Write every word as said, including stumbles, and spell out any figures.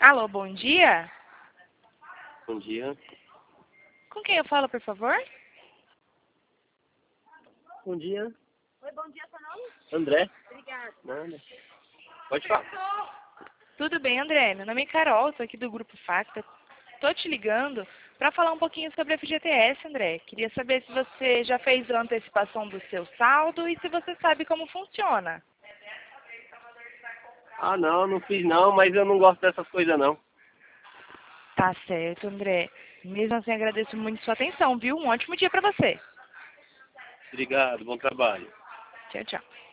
Alô, bom dia? Bom dia. Com quem eu falo, por favor? Bom dia. Oi, bom dia, seu nome? André. Obrigada. Nada. Pode falar. Tudo bem, André? Meu nome é Carol, sou aqui do Grupo Facta. Tô te ligando para falar um pouquinho sobre a F G T S, André. Queria saber se você já fez a antecipação do seu saldo e se você sabe como funciona. Ah, não, não fiz não, mas eu não gosto dessas coisas não. Tá certo, André. Mesmo assim, agradeço muito sua atenção, viu? Um ótimo dia para você. Obrigado, bom trabalho. Tchau, tchau.